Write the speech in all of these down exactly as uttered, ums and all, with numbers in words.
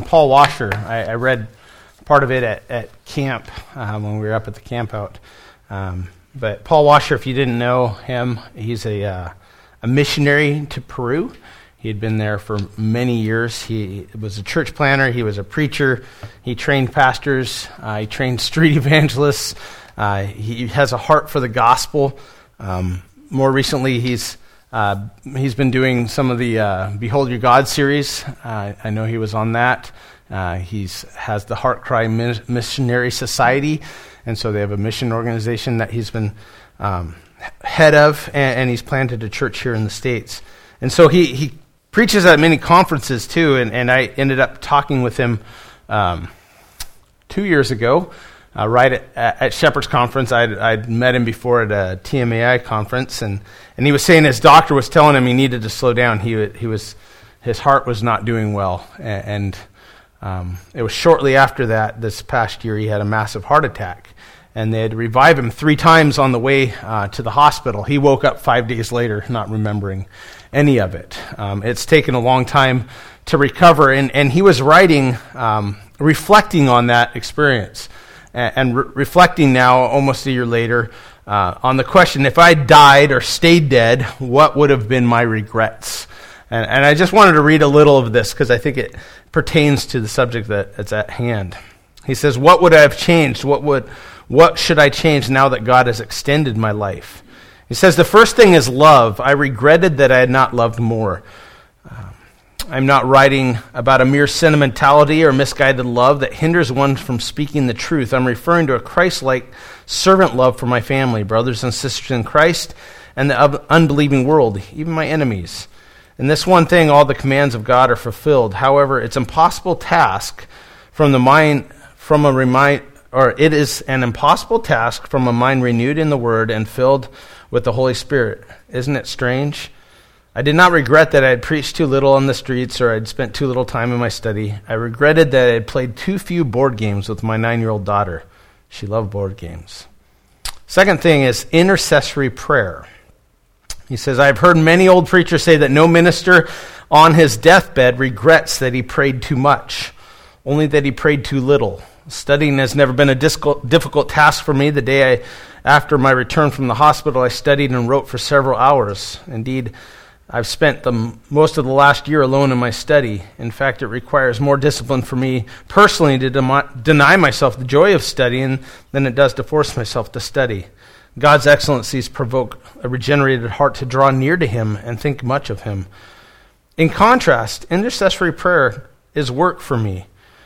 Paul Washer. I, I read part of it at, at camp um, when we were up at the camp out. Um, but Paul Washer, if you didn't know him, he's a uh, a missionary to Peru. He had been there for many years. He was a church planter. He was a preacher. He trained pastors. Uh, he trained street evangelists. Uh, he has a heart for the gospel. Um, more recently, he's uh, he's been doing some of the uh, Behold Your God series. Uh, I know he was on that. Uh, he's has the Heart Cry Missionary Society, and so they have a mission organization that he's been um, head of, and, and he's planted a church here in the States. And so he he preaches at many conferences too, and, and I ended up talking with him um, two years ago, uh, right at, at Shepherd's Conference. I'd, I'd met him before at a T M A I conference, and, and he was saying his doctor was telling him he needed to slow down. He he was his heart was not doing well, and, and um, it was shortly after that, this past year, he had a massive heart attack, and they had to revive him three times on the way uh, to the hospital. He woke up five days later, not remembering any of it. Um, it's taken a long time to recover, and, and he was writing, um, reflecting on that experience, and, and re- reflecting now, almost a year later, uh, on the question, if I died or stayed dead, what would have been my regrets? And, and I just wanted to read a little of this, because I think it pertains to the subject that, that's at hand. He says, what would I have changed? What would, what should I change now that God has extended my life? He says, the first thing is love. I regretted that I had not loved more. Um, I'm not writing about a mere sentimentality or misguided love that hinders one from speaking the truth. I'm referring to a Christ-like servant love for my family, brothers and sisters in Christ, and the unbelieving world, even my enemies. In this one thing, all the commands of God are fulfilled. However, it's impossible task from the mind, from a remind, or it is an impossible task from a mind renewed in the Word and filled with the Holy Spirit. Isn't it strange? I did not regret that I had preached too little on the streets or I had spent too little time in my study. I regretted that I had played too few board games with my nine-year-old daughter. She loved board games. Second thing is intercessory prayer. He says, I have heard many old preachers say that no minister on his deathbed regrets that he prayed too much, only that he prayed too little. Studying has never been a difficult task for me. The day I, after my return from the hospital, I studied and wrote for several hours. Indeed, I've spent the most of the last year alone in my study. In fact, it requires more discipline for me personally to dem- deny myself the joy of studying than it does to force myself to study. God's excellencies provoke a regenerated heart to draw near to Him and think much of Him. In contrast, intercessory prayer is work for me.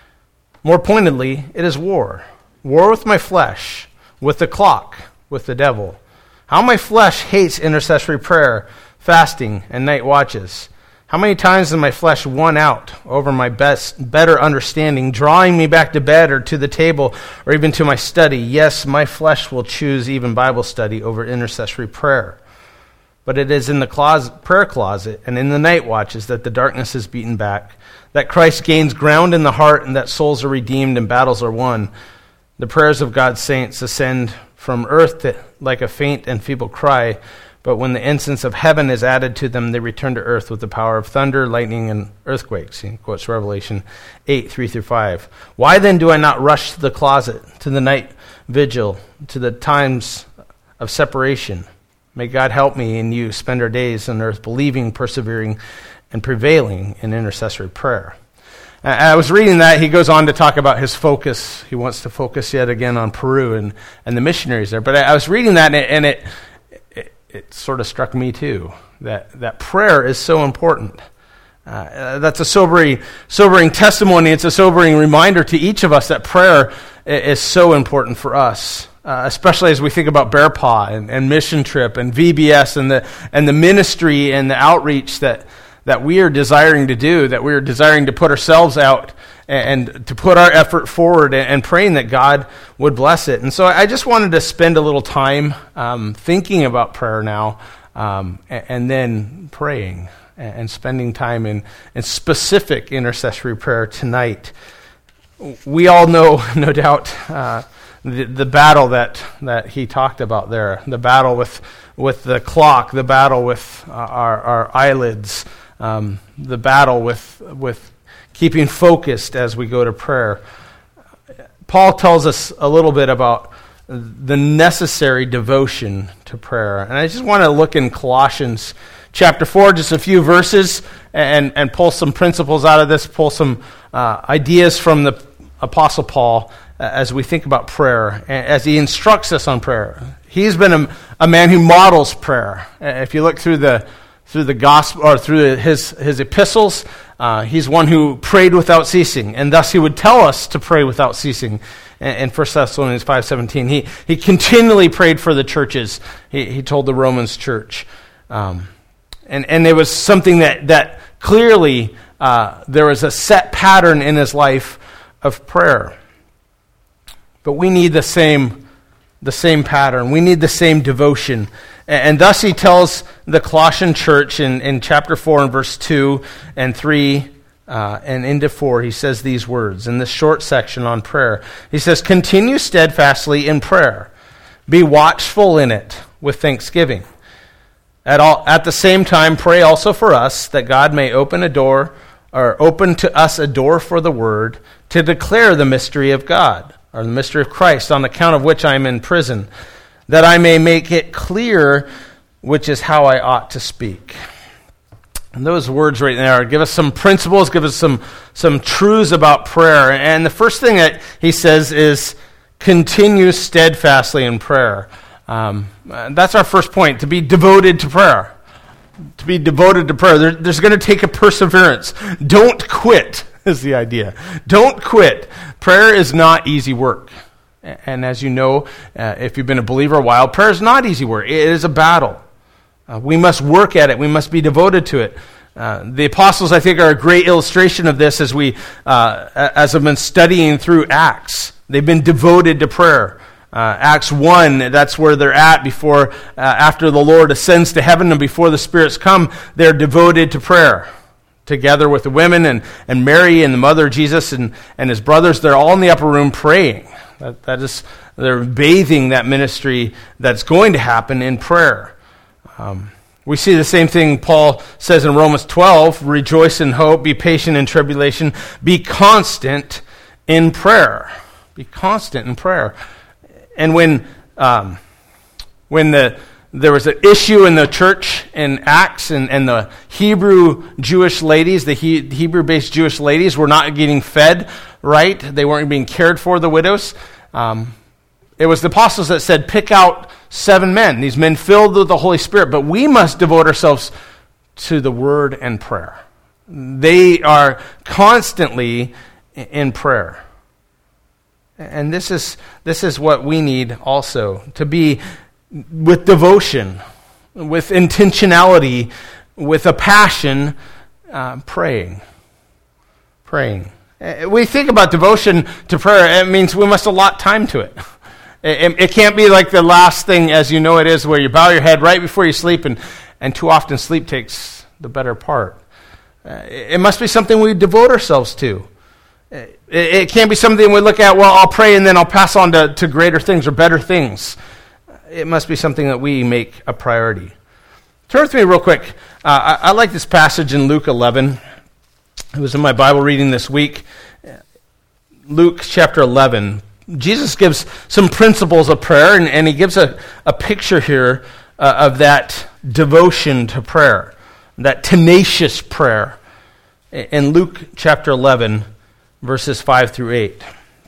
More pointedly, it is war. War with my flesh, with the clock, with the devil. How my flesh hates intercessory prayer, fasting, and night watches. How many times has my flesh won out over my best, better understanding, drawing me back to bed or to the table or even to my study? Yes, my flesh will choose even Bible study over intercessory prayer. But it is in the closet, prayer closet and in the night watches that the darkness is beaten back, that Christ gains ground in the heart, and that souls are redeemed and battles are won. The prayers of God's saints ascend from earth to, like a faint and feeble cry, but when the incense of heaven is added to them, they return to earth with the power of thunder, lightning, and earthquakes. He quotes Revelation eight, three through five. Why then do I not rush to the closet, to the night vigil, to the times of separation? May God help me and you spend our days on earth believing, persevering, and prevailing in intercessory prayer. I was reading that. He goes on to talk about his focus. He wants to focus yet again on Peru and, and the missionaries there. But I was reading that, and it, and it It, it sort of struck me too, that, that prayer is so important. Uh, that's a sobering, sobering testimony. It's a sobering reminder to each of us that prayer is so important for us, uh, especially as we think about Bear Paw and, and Mission Trip and V B S and the and the ministry and the outreach that, that we are desiring to do, that we are desiring to put ourselves out and to put our effort forward, and praying that God would bless it. And so I just wanted to spend a little time um, thinking about prayer now, um, and then praying and spending time in, in specific intercessory prayer tonight. We all know, no doubt, uh, the, the battle that, that he talked about there, the battle with with the clock, the battle with uh, our, our eyelids, um, the battle with with keeping focused as we go to prayer. Paul tells us a little bit about the necessary devotion to prayer. And I just want to look in Colossians chapter four, just a few verses, and, and pull some principles out of this, pull some uh, ideas from the Apostle Paul uh, as we think about prayer, as he instructs us on prayer. He's been a, a man who models prayer. If you look through the through the gospel or through his his epistles, uh, he's one who prayed without ceasing, and thus he would tell us to pray without ceasing. In First Thessalonians five seventeen, he he continually prayed for the churches. He he told the Romans church, um, and and it was something that that clearly uh, there was a set pattern in his life of prayer. But we need the same the same pattern. We need the same devotion. And thus he tells the Colossian church in, in chapter four and verse two and three uh, and into four, he says these words in this short section on prayer. He says, "Continue steadfastly in prayer. Be watchful in it with thanksgiving. At all, at the same time, pray also for us that God may open a door, or open to us a door for the word to declare the mystery of God, or the mystery of Christ, on account of which I am in prison, that I may make it clear which is how I ought to speak." And those words right there give us some principles, give us some, some truths about prayer. And the first thing that he says is, continue steadfastly in prayer. Um, that's our first point, to be devoted to prayer. To be devoted to prayer. There, there's going to take a perseverance. Don't quit is the idea. Don't quit. Prayer is not easy work. And as you know, uh, if you've been a believer a while, prayer is not easy work. It is a battle. Uh, we must work at it. We must be devoted to it. Uh, the apostles, I think, are a great illustration of this as we, uh, as I've been studying through Acts. They've been devoted to prayer. Uh, Acts one, that's where they're at before, uh, after the Lord ascends to heaven and before the spirits come, they're devoted to prayer. Together with the women and, and Mary and the mother of Jesus and, and his brothers, they're all in the upper room praying. That, that is, they're bathing that ministry that's going to happen in prayer. Um, we see the same thing Paul says in Romans twelve, rejoice in hope, be patient in tribulation, be constant in prayer. Be constant in prayer. And when um, when the there was an issue in the church in Acts, and, and the Hebrew Jewish ladies, the he, Hebrew-based Jewish ladies were not getting fed right. They weren't being cared for, the widows. Um, it was the apostles that said, pick out seven men, these men filled with the Holy Spirit, but we must devote ourselves to the word and prayer. They are constantly in prayer. And this is this is what we need also, to be with devotion, with intentionality, with a passion, uh, praying. Praying. We think about devotion to prayer, it means we must allot time to it. It, it can't be like the last thing as you know it is, where you bow your head right before you sleep, and, and too often sleep takes the better part. Uh, it must be something we devote ourselves to. It, it can't be something we look at, well, I'll pray and then I'll pass on to, to greater things or better things. It must be something that we make a priority. Turn with me real quick. Uh, I, I like this passage in Luke eleven. It was in my Bible reading this week. Luke chapter eleven. Jesus gives some principles of prayer, and, and he gives a, a picture here uh, of that devotion to prayer, that tenacious prayer. In Luke chapter eleven, verses five through eight.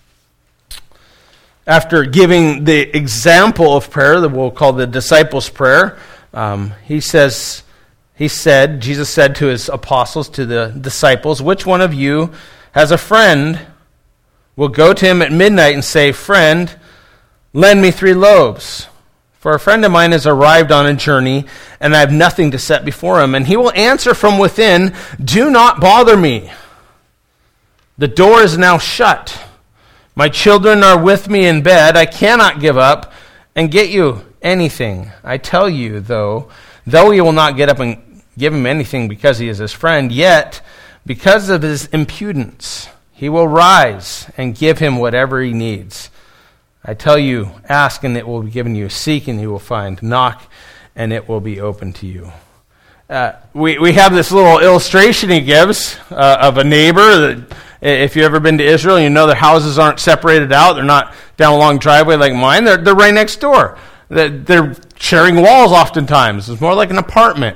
After giving the example of prayer that we'll call the disciples' prayer, um, he says, he said, Jesus said to his apostles, to the disciples, which one of you has a friend, will go to him at midnight and say, friend, lend me three loaves, for a friend of mine has arrived on a journey, and I have nothing to set before him. And he will answer from within, do not bother me. The door is now shut. My children are with me in bed. I cannot give up and get you anything. I tell you, though, though he will not get up and give him anything because he is his friend, yet because of his impudence, he will rise and give him whatever he needs. I tell you, ask and it will be given you. Seek and you will find. Knock and it will be open to you. Uh, we, we have this little illustration he gives uh, of a neighbor that, if you've ever been to Israel, you know their houses aren't separated out. They're not down a long driveway like mine. They're, they're right next door. They're, they're sharing walls oftentimes. It's more like an apartment.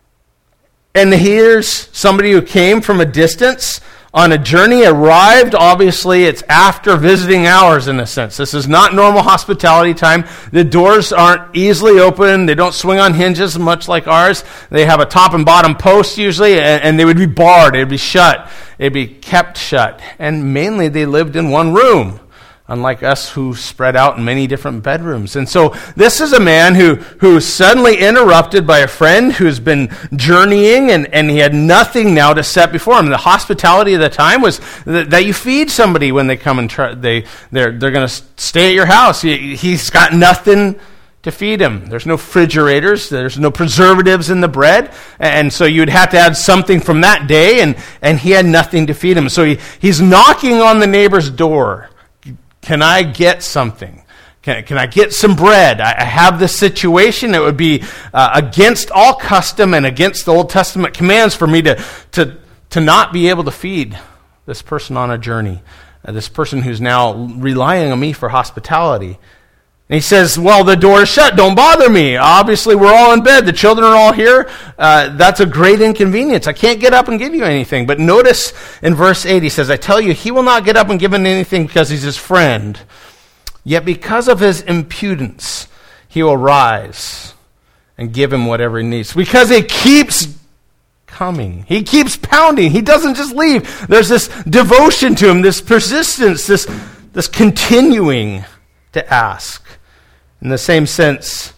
And here's somebody who came from a distance on a journey, arrived. Obviously, it's after visiting hours in a sense. This is not normal hospitality time. The doors aren't easily open. They don't swing on hinges much like ours. They have a top and bottom post usually, and, and they would be barred. They'd be shut. They'd be kept shut. And mainly they lived in one room, unlike us who spread out in many different bedrooms. And so this is a man who who's suddenly interrupted by a friend who's been journeying, and, and he had nothing now to set before him. The hospitality of the time was that, that you feed somebody when they come and try, they, they're, they're going to stay at your house. He, he's got nothing to feed him. There's no refrigerators. There's no preservatives in the bread. And so you'd have to add something from that day, and, and he had nothing to feed him. So he, he's knocking on the neighbor's door. Can I get something? Can, can I get some bread? I, I have this situation. It would be uh, against all custom and against the Old Testament commands for me to, to, to not be able to feed this person on a journey, uh, this person who's now relying on me for hospitality. And he says, well, the door is shut. Don't bother me. Obviously, we're all in bed. The children are all here. Uh, that's a great inconvenience. I can't get up and give you anything. But notice in verse eight, he says, I tell you, he will not get up and give him anything because he's his friend. Yet because of his impudence, he will rise and give him whatever he needs. Because he keeps coming. He keeps pounding. He doesn't just leave. There's this devotion to him, this persistence, this, this continuing to ask. In the same sense,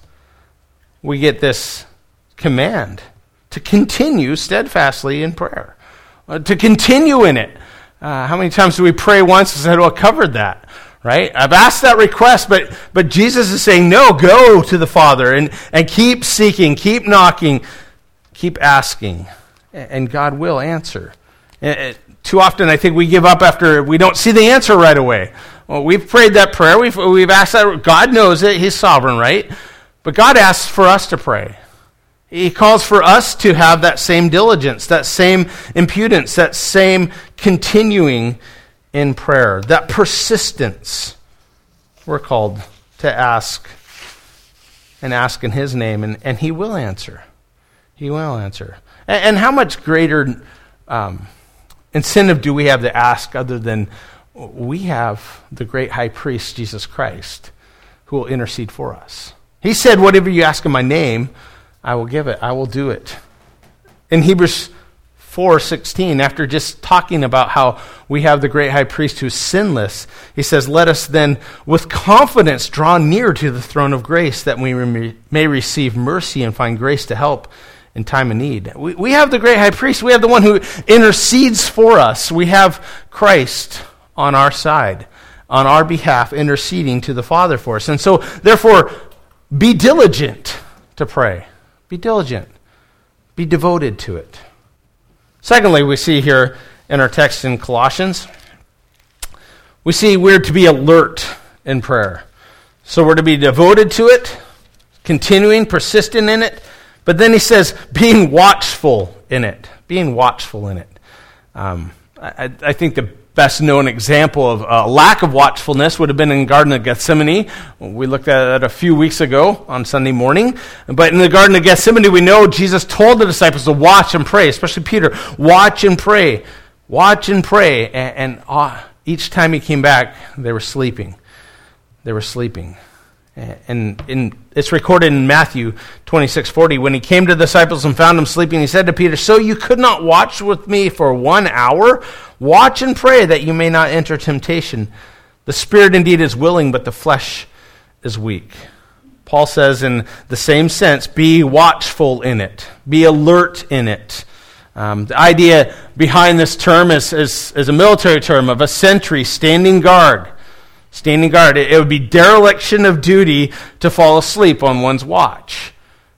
we get this command to continue steadfastly in prayer, uh, to continue in it. Uh, how many times do we pray once and say, well, I covered that, right? I've asked that request, but but Jesus is saying, no, go to the Father and, and keep seeking, keep knocking, keep asking, and God will answer. Uh, too often, I think we give up after we don't see the answer right away. Well, we've prayed that prayer. We've, we've asked that. God knows it. He's sovereign, right? But God asks for us to pray. He calls for us to have that same diligence, that same impudence, that same continuing in prayer, that persistence. We're called to ask and ask in His name, and, and He will answer. He will answer. And, and how much greater um, incentive do we have to ask other than we have the great high priest, Jesus Christ, who will intercede for us. He said, whatever you ask in my name, I will give it. I will do it. In Hebrews four sixteen, after just talking about how we have the great high priest who's sinless, he says, let us then with confidence draw near to the throne of grace that we may receive mercy and find grace to help in time of need. We, we have the great high priest. We have the one who intercedes for us. We have Christ on our side, on our behalf, interceding to the Father for us. And so, therefore, be diligent to pray. Be diligent. Be devoted to it. Secondly, we see here in our text in Colossians, we see we're to be alert in prayer. So we're to be devoted to it, continuing, persistent in it. But then he says, being watchful in it. Being watchful in it. Um, I, I think the best known example of a lack of watchfulness would have been in the Garden of Gethsemane. We looked at it a few weeks ago on Sunday morning. But in the Garden of Gethsemane, we know Jesus told the disciples to watch and pray, especially Peter. Watch and pray. Watch and pray. And, and uh, each time he came back, they were sleeping. They were sleeping. And in, it's recorded in Matthew twenty-six forty. When he came to the disciples and found them sleeping, he said to Peter, so you could not watch with me for one hour? Watch and pray that you may not enter temptation. The spirit indeed is willing, but the flesh is weak. Paul says in the same sense, be watchful in it. Be alert in it. Um, the idea behind this term is, is, is a military term of a sentry standing guard. Standing guard. It would be dereliction of duty to fall asleep on one's watch.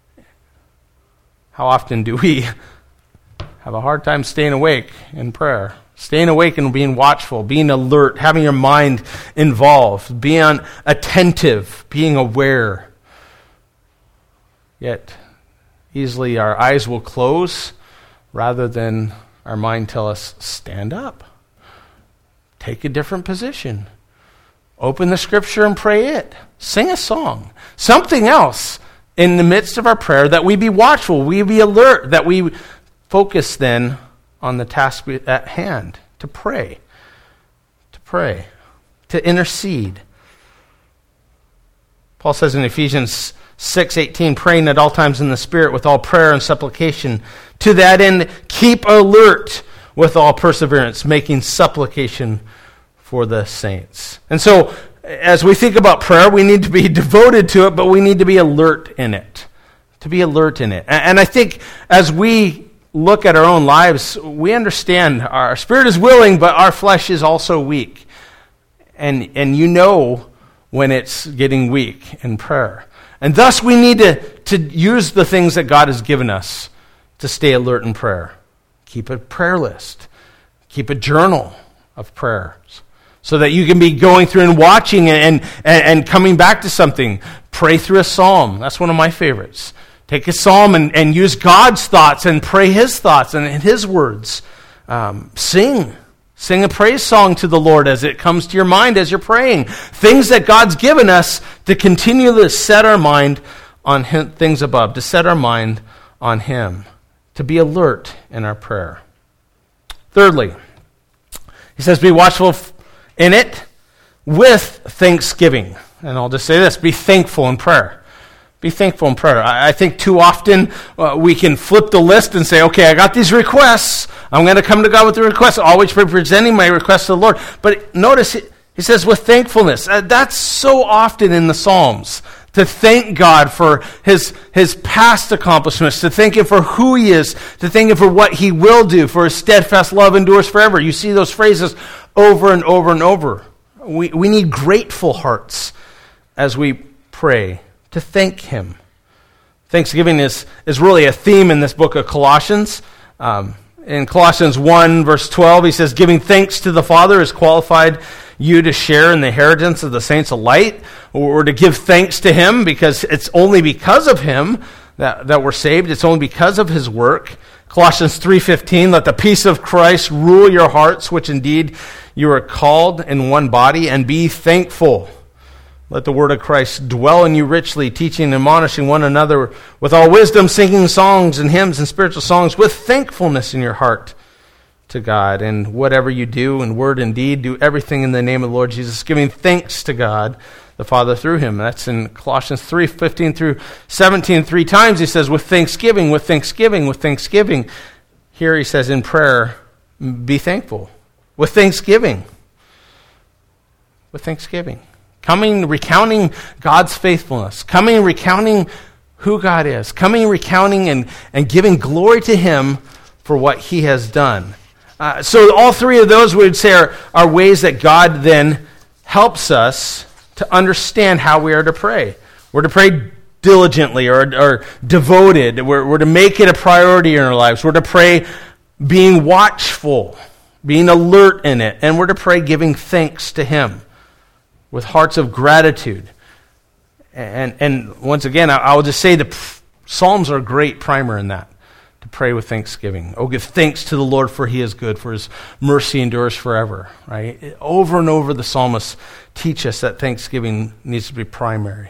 How often do we have a hard time staying awake in prayer? Staying awake and being watchful, being alert, having your mind involved, being attentive, being aware. Yet, easily our eyes will close rather than our mind tell us, stand up. Take a different position. Open the scripture and pray it. Sing a song. Something else in the midst of our prayer, that we be watchful, we be alert, that we focus then on the task at hand, to pray. To pray. To intercede. Paul says in Ephesians six eighteen, praying at all times in the Spirit with all prayer and supplication. To that end, keep alert with all perseverance, making supplication for the saints. And so, as we think about prayer, we need to be devoted to it, but we need to be alert in it. To be alert in it. And I think as we look at our own lives, we understand our spirit is willing, but our flesh is also weak. And, and you know when it's getting weak in prayer. And thus we need to, to use the things that God has given us to stay alert in prayer. Keep a prayer list. Keep a journal of prayers so that you can be going through and watching and, and, and coming back to something. Pray through a psalm. That's one of my favorites. Take a psalm and, and use God's thoughts and pray his thoughts and, and his words. Um, sing. Sing a praise song to the Lord as it comes to your mind as you're praying. Things that God's given us to continually set our mind on him, things above, to set our mind on him, to be alert in our prayer. Thirdly, he says, be watchful in it with thanksgiving. And I'll just say this, be thankful in prayer. Be thankful in prayer. I, I think too often uh, we can flip the list and say, okay, I got these requests. I'm going to come to God with the requests, always presenting my requests to the Lord. But notice, it, he says with thankfulness. Uh, that's so often in the Psalms, to thank God for his, his past accomplishments, to thank him for who he is, to thank him for what he will do, for his steadfast love endures forever. You see those phrases over and over and over. We, we need grateful hearts as we pray, to thank him. Thanksgiving is, is really a theme in this book of Colossians. Um, in Colossians one, verse twelve, he says, giving thanks to the Father has qualified you to share in the inheritance of the saints of light, or to give thanks to him, because it's only because of him that, that we're saved. It's only because of his work. Colossians three fifteen, let the peace of Christ rule your hearts, which indeed you are called in one body, and be thankful. Let the word of Christ dwell in you richly, teaching and admonishing one another with all wisdom, singing songs and hymns and spiritual songs with thankfulness in your heart to God. And whatever you do in word and deed, do everything in the name of the Lord Jesus, giving thanks to God the Father through him. That's in Colossians three fifteen through seventeen. Three times he says, with thanksgiving, with thanksgiving, with thanksgiving. Here he says in prayer, be thankful. With thanksgiving. With thanksgiving. Coming, recounting God's faithfulness. Coming, recounting who God is. Coming, recounting and, and giving glory to him for what he has done. Uh, so all three of those we would say are, are ways that God then helps us to understand how we are to pray. We're to pray diligently or, or devoted. We're, we're to make it a priority in our lives. We're to pray being watchful, being alert in it. And we're to pray giving thanks to him, with hearts of gratitude. And and once again, I, I will just say the Psalms are a great primer in that, to pray with thanksgiving. Oh, give thanks to the Lord, for he is good, for his mercy endures forever. Right? Over and over the psalmists teach us that thanksgiving needs to be primary.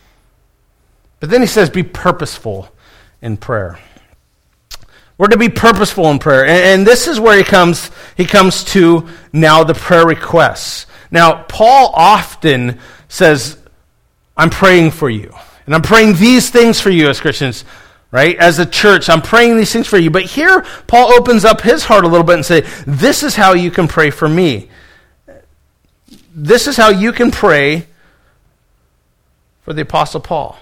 But then he says, be purposeful in prayer. We're to be purposeful in prayer. And, and this is where he comes, he comes to now the prayer requests. Now, Paul often says, I'm praying for you. And I'm praying these things for you as Christians, right? As a church, I'm praying these things for you. But here, Paul opens up his heart a little bit and says, this is how you can pray for me. This is how you can pray for the Apostle Paul.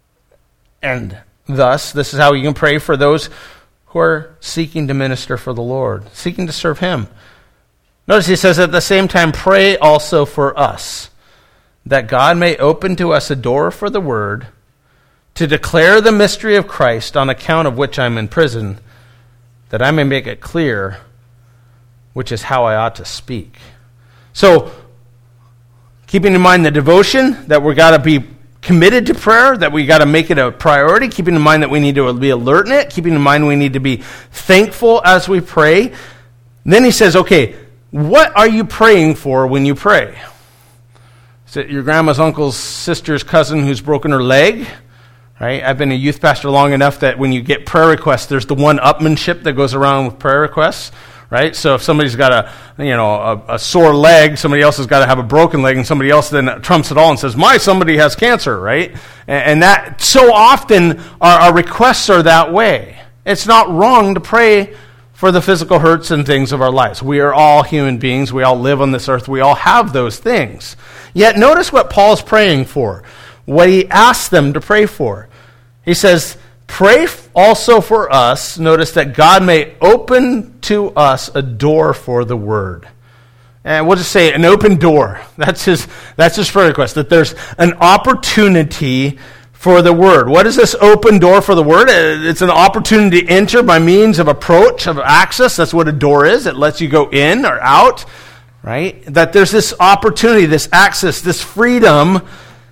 And thus, this is how you can pray for those who are seeking to minister for the Lord, seeking to serve him. Notice he says at the same time, pray also for us, that God may open to us a door for the word, to declare the mystery of Christ, on account of which I'm in prison, that I may make it clear, which is how I ought to speak. So, keeping in mind the devotion, that we've got to be committed to prayer, that we got to make it a priority, keeping in mind that we need to be alert in it, keeping in mind we need to be thankful as we pray. Then he says, okay, what are you praying for when you pray? Is it your grandma's uncle's sister's cousin who's broken her leg? Right? I've been a youth pastor long enough that when you get prayer requests, there's the one-upmanship that goes around with prayer requests. Right? So if somebody's got a, you know, a, a sore leg, somebody else has got to have a broken leg, and somebody else then trumps it all and says, my somebody has cancer, right? And, and that, so often our, our requests are that way. It's not wrong to pray for the physical hurts and things of our lives. We are all human beings. We all live on this earth. We all have those things. Yet notice what Paul's praying for, what he asks them to pray for. He says, pray also for us, notice that God may open to us a door for the word. And we'll just say an open door. That's his, that's his prayer request, that there's an opportunity for the word. What is this open door for the word? It's an opportunity to enter by means of approach, of access. That's what a door is. It lets you go in or out, right? That there's this opportunity, this access, this freedom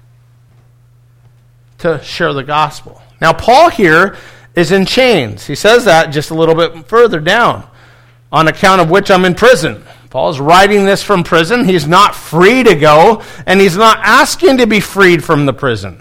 to share the gospel. Now, Paul here is in chains. He says that just a little bit further down. On account of which I'm in prison. Paul's writing this from prison. He's not free to go, and he's not asking to be freed from the prison.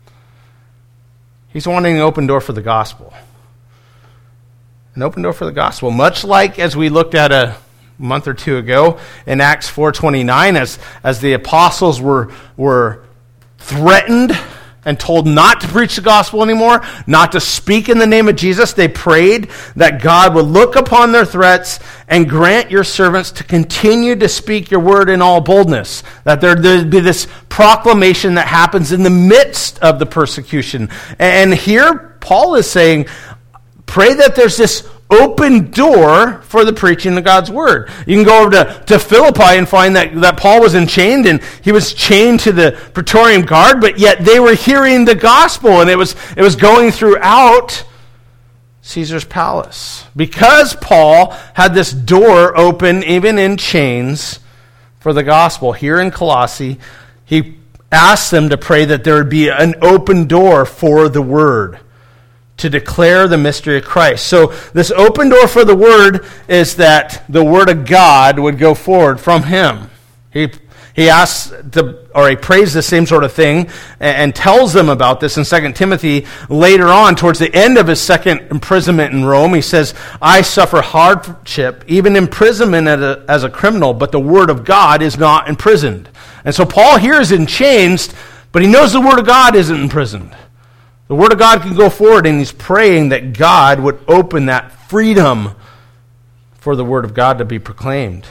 He's wanting an open door for the gospel. An open door for the gospel. Much like as we looked at a month or two ago in Acts four twenty-nine, as, as the apostles were, were threatened and told not to preach the gospel anymore, not to speak in the name of Jesus, they prayed that God would look upon their threats and grant your servants to continue to speak your word in all boldness. That there would be this proclamation that happens in the midst of the persecution. And here, Paul is saying, pray that there's this open door for the preaching of God's word. You can go over to, to Philippi and find that, that Paul was enchained, and he was chained to the Praetorian Guard, but yet they were hearing the gospel, and it was it was going throughout Caesar's palace. Because Paul had this door open, even in chains, for the gospel. Here in Colossae, he asked them to pray that there would be an open door for the word, to declare the mystery of Christ. So this open door for the word is that the word of God would go forward from him. He he asks, to, or he prays the same sort of thing and, and tells them about this in Second Timothy later on, towards the end of his second imprisonment in Rome. He says, I suffer hardship, even imprisonment as a, as a criminal, but the word of God is not imprisoned. And so Paul here is in chains, but he knows the word of God isn't imprisoned. The word of God can go forward, and he's praying that God would open that freedom for the word of God to be proclaimed.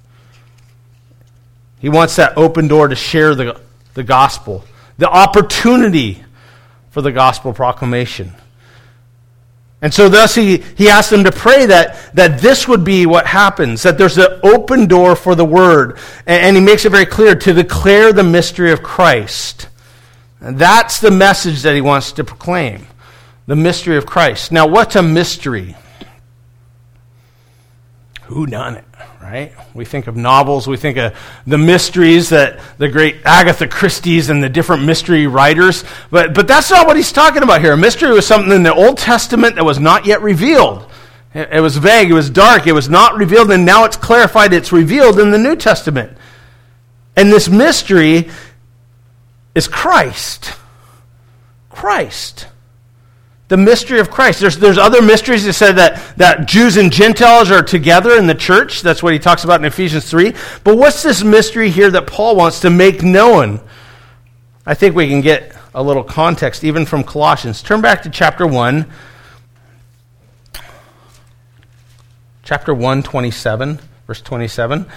He wants that open door to share the, the gospel, the opportunity for the gospel proclamation. And so thus he, he asks them to pray that, that this would be what happens, that there's an open door for the word. And, and he makes it very clear, to declare the mystery of Christ. And that's the message that he wants to proclaim, the mystery of Christ. Now, what's a mystery? Who done it, right? We think of novels, we think of the mysteries that the great Agatha Christie's and the different mystery writers, but but that's not what he's talking about here. A mystery was something in the Old Testament that was not yet revealed. It, it was vague, it was dark, it was not revealed, and now it's clarified, it's revealed in the New Testament. And this mystery is Christ. Christ. The mystery of Christ. There's there's other mysteries that said that, that Jews and Gentiles are together in the church. That's what he talks about in Ephesians three. But what's this mystery here that Paul wants to make known? I think we can get a little context even from Colossians. Turn back to chapter one. Chapter one, twenty-seven, verse twenty-seven.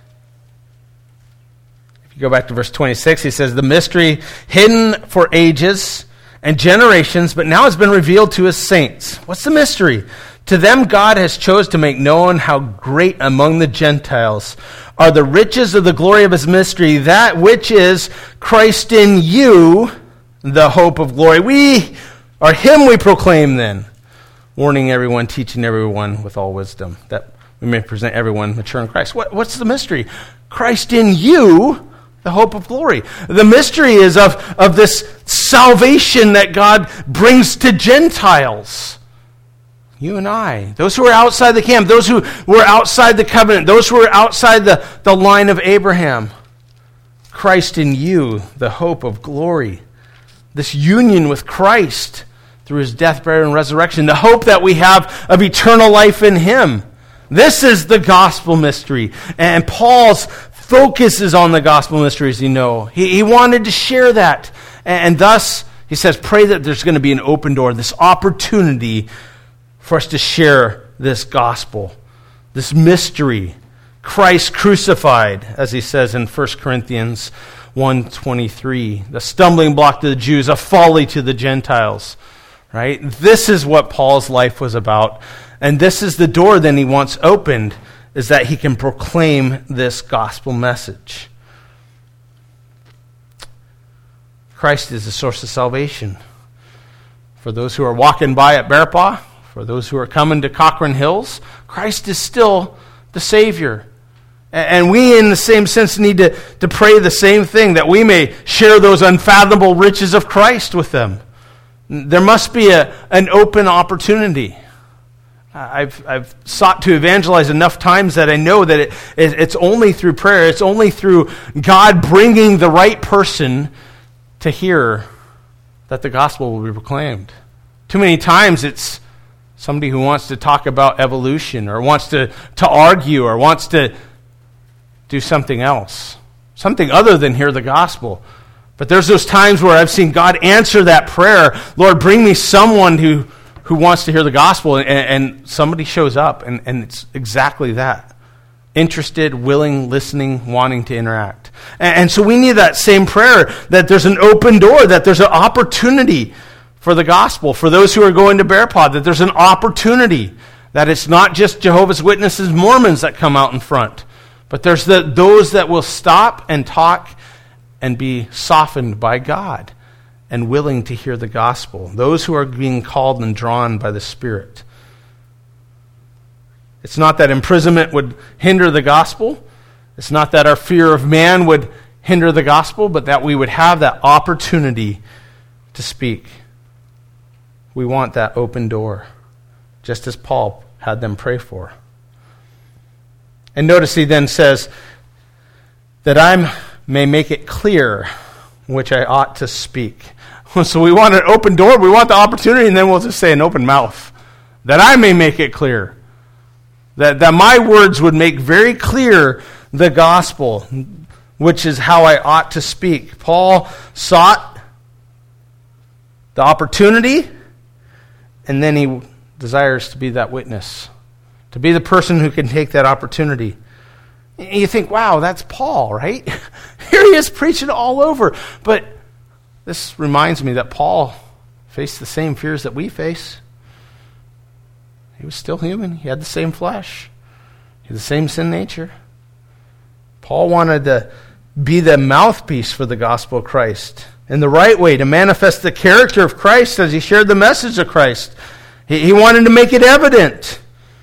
Go back to verse twenty-six, he says, the mystery hidden for ages and generations, but now has been revealed to his saints. What's the mystery? To them God has chose to make known how great among the Gentiles are the riches of the glory of his mystery, that which is Christ in you, the hope of glory. We are him we proclaim then, warning everyone, teaching everyone with all wisdom, that we may present everyone mature in Christ. What, what's the mystery? Christ in you, the hope of glory. The mystery is of, of this salvation that God brings to Gentiles. You and I, those who are outside the camp, those who were outside the covenant, those who were outside the, the line of Abraham. Christ in you, the hope of glory. This union with Christ through his death, burial, and resurrection. The hope that we have of eternal life in him. This is the gospel mystery. And Paul's focus is on the gospel mystery, as you know. He, he wanted to share that. And, and thus, he says, pray that there's going to be an open door, this opportunity for us to share this gospel, this mystery, Christ crucified, as he says in First Corinthians one twenty-three, the stumbling block to the Jews, a folly to the Gentiles, right? This is what Paul's life was about, and this is the door then he wants opened, is that he can proclaim this gospel message. Christ is the source of salvation. For those who are walking by at Bearpaw, for those who are coming to Cochrane Hills, Christ is still the Savior. And we, in the same sense, need to, to pray the same thing, that we may share those unfathomable riches of Christ with them. There must be a, an open opportunity. I've, I've sought to evangelize enough times that I know that it, it's only through prayer, it's only through God bringing the right person to hear that the gospel will be proclaimed. Too many times it's somebody who wants to talk about evolution or wants to, to argue or wants to do something else, something other than hear the gospel. But there's those times where I've seen God answer that prayer, Lord, bring me someone who, who wants to hear the gospel, and, and somebody shows up, and, and it's exactly that. Interested, willing, listening, wanting to interact. And, and so we need that same prayer, that there's an open door, that there's an opportunity for the gospel, for those who are going to Bearpaw, that there's an opportunity, that it's not just Jehovah's Witnesses, Mormons that come out in front, but there's the, those that will stop and talk and be softened by God and willing to hear the gospel, those who are being called and drawn by the Spirit. It's not that imprisonment would hinder the gospel. It's not that our fear of man would hinder the gospel, but that we would have that opportunity to speak. We want that open door, just as Paul had them pray for. And notice he then says, that I may make it clear which I ought to speak. So we want an open door, we want the opportunity, and then we'll just say an open mouth. That I may make it clear. That, that my words would make very clear the gospel, which is how I ought to speak. Paul sought the opportunity, and then he desires to be that witness, to be the person who can take that opportunity. And you think, wow, that's Paul, right? Here he is preaching all over. But this reminds me that Paul faced the same fears that we face. He was still human. He had the same flesh. He had the same sin nature. Paul wanted to be the mouthpiece for the gospel of Christ in the right way, to manifest the character of Christ as he shared the message of Christ. He, he wanted to make it evident.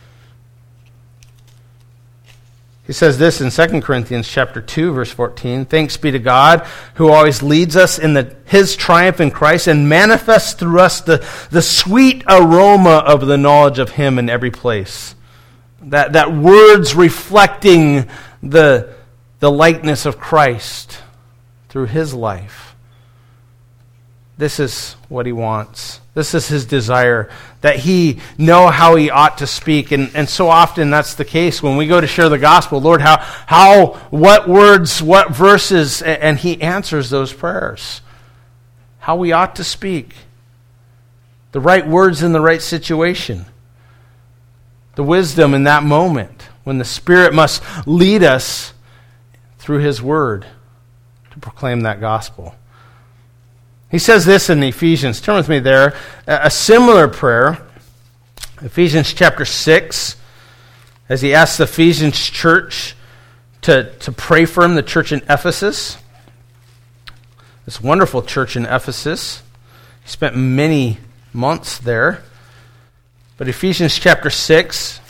He says this in Second Corinthians chapter two, verse fourteen, "Thanks be to God, who always leads us in the, his triumph in Christ and manifests through us the, the sweet aroma of the knowledge of him in every place." That, that words reflecting the, the likeness of Christ through his life. This is what he wants. This is his desire, that he know how he ought to speak. And, and so often that's the case when we go to share the gospel. Lord, how, how, what words, what verses, and he answers those prayers. How we ought to speak. The right words in the right situation. The wisdom in that moment when the Spirit must lead us through his word to proclaim that gospel. He says this in Ephesians. Turn with me there. A similar prayer, Ephesians chapter six, as he asks the Ephesians church to, to pray for him, the church in Ephesus. This wonderful church in Ephesus. He spent many months there. But Ephesians chapter six,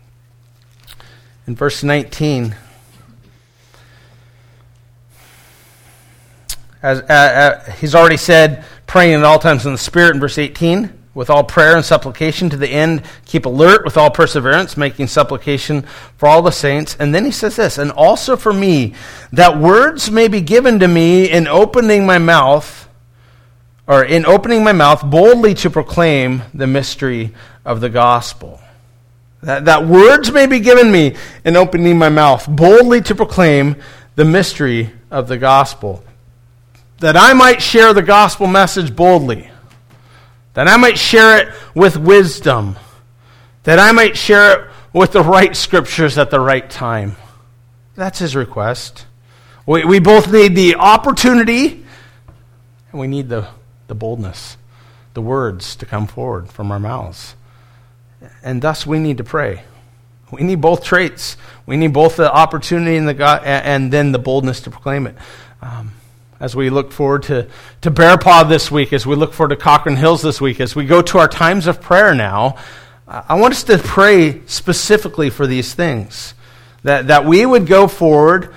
in verse nineteen, As uh, uh, he's already said, praying at all times in the Spirit in verse eighteen, with all prayer and supplication to the end, keep alert with all perseverance, making supplication for all the saints. And then he says this, and also for me, that words may be given to me in opening my mouth, or in opening my mouth boldly to proclaim the mystery of the gospel. That, that words may be given me in opening my mouth boldly to proclaim the mystery of the gospel. That I might share the gospel message boldly. That I might share it with wisdom. That I might share it with the right scriptures at the right time. That's his request. We, we both need the opportunity, and we need the, the boldness, the words to come forward from our mouths. And thus we need to pray. We need both traits. We need both the opportunity and the God, and then the boldness to proclaim it. Um, As we look forward to, to Bear Paw this week, as we look forward to Cochrane Hills this week, as we go to our times of prayer now, I want us to pray specifically for these things. That, that we would go forward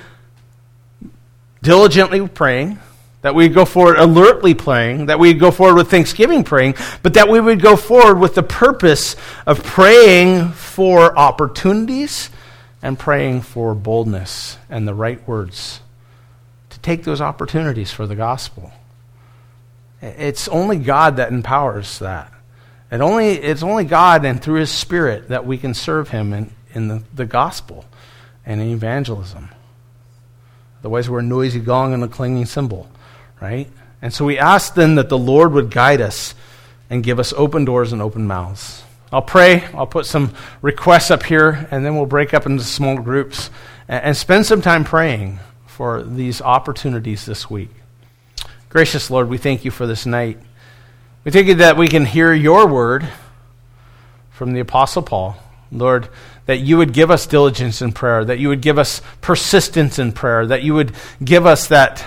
diligently praying, that we would go forward alertly praying, that we would go forward with thanksgiving praying, but that we would go forward with the purpose of praying for opportunities and praying for boldness and the right words. Take those opportunities for the gospel. It's only God that empowers that. It only, it's only God and through his Spirit that we can serve him in, in the, the gospel and in evangelism. Otherwise we're a noisy gong and a clanging cymbal, right? And so we ask then that the Lord would guide us and give us open doors and open mouths. I'll pray. I'll put some requests up here, and then we'll break up into small groups and, and spend some time praying for these opportunities this week. Gracious Lord, we thank you for this night. We thank you that we can hear your word from the Apostle Paul. Lord, that you would give us diligence in prayer, that you would give us persistence in prayer, that you would give us that,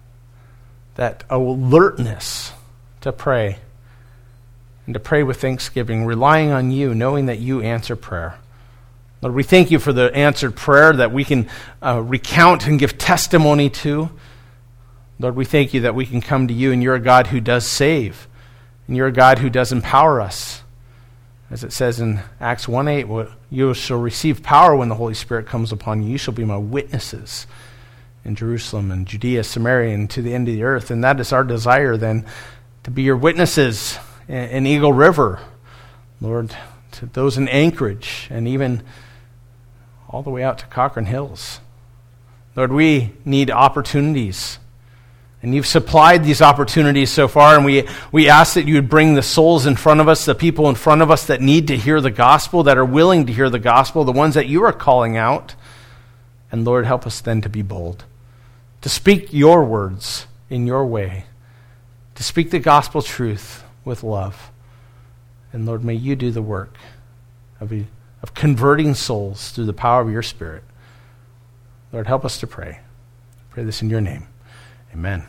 that alertness to pray, and to pray with thanksgiving, relying on you, knowing that you answer prayer. Lord, we thank you for the answered prayer that we can uh, recount and give testimony to. Lord, we thank you that we can come to you, and you're a God who does save, and you're a God who does empower us. As it says in Acts one eight, you shall receive power when the Holy Spirit comes upon you. You shall be my witnesses in Jerusalem and Judea, Samaria, and to the end of the earth. And that is our desire then, to be your witnesses in, in Eagle River, Lord, to those in Anchorage, and even all the way out to Cochrane Hills. Lord, we need opportunities. And you've supplied these opportunities so far, and we, we ask that you would bring the souls in front of us, the people in front of us that need to hear the gospel, that are willing to hear the gospel, the ones that you are calling out. And Lord, help us then to be bold, to speak your words in your way, to speak the gospel truth with love. And Lord, may you do the work of, of converting souls through the power of your Spirit. Lord, help us to pray. I pray this in your name. Amen.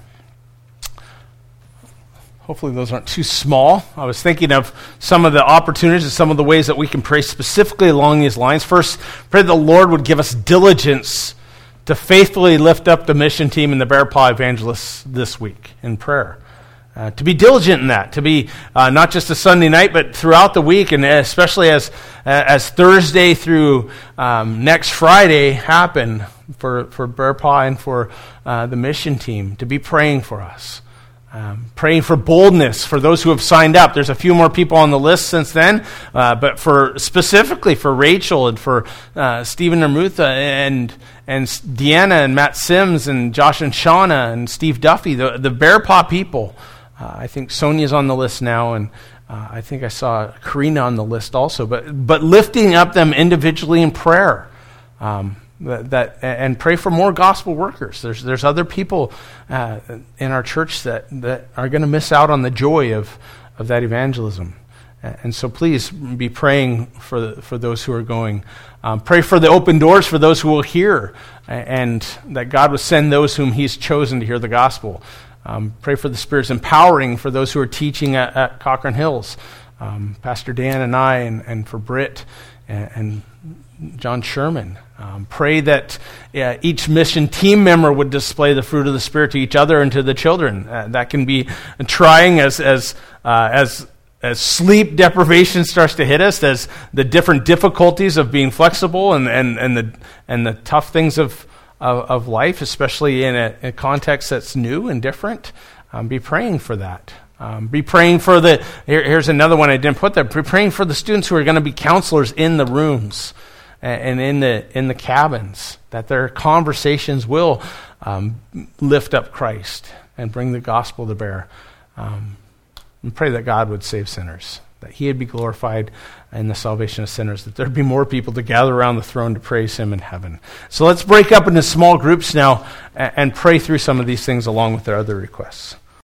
Hopefully those aren't too small. I was thinking of some of the opportunities and some of the ways that we can pray specifically along these lines. First, pray that the Lord would give us diligence to faithfully lift up the mission team and the Bear Paw evangelists this week in prayer. Uh, to be diligent in that, to be uh, not just a Sunday night, but throughout the week, and especially as uh, as Thursday through um, next Friday happen for, for Bear Paw and for uh, the mission team, to be praying for us. Um, praying for boldness for those who have signed up. There's a few more people on the list since then, uh, but for specifically for Rachel and for uh, Stephen and Ramutha and and Deanna and Matt Sims and Josh and Shauna and Steve Duffy, the, the Bear Paw people. Uh, I think Sonia's on the list now, and uh, I think I saw Karina on the list also. But but lifting up them individually in prayer. Um, That, that and pray for more gospel workers. There's there's other people uh, in our church that, that are going to miss out on the joy of, of that evangelism, and so please be praying for the, for those who are going. Um, pray for the open doors for those who will hear, and that God will send those whom He's chosen to hear the gospel. Um, pray for the Spirit's empowering for those who are teaching at, at Cochrane Hills, um, Pastor Dan and I, and, and for Britt and. and John Sherman. Um, pray that uh, each mission team member would display the fruit of the Spirit to each other and to the children. Uh, that can be trying as as uh, as as sleep deprivation starts to hit us, as the different difficulties of being flexible and and and the and the tough things of of, of life, especially in a, a context that's new and different. Um, be praying for that. Um, be praying for the. Here, here's another one I didn't put there. Be praying for the students who are going to be counselors in the rooms and in the in the cabins, that their conversations will um, lift up Christ and bring the gospel to bear. Um, and pray that God would save sinners, that he would be glorified in the salvation of sinners, that there'd be more people to gather around the throne to praise him in heaven. So let's break up into small groups now and, and pray through some of these things along with their other requests.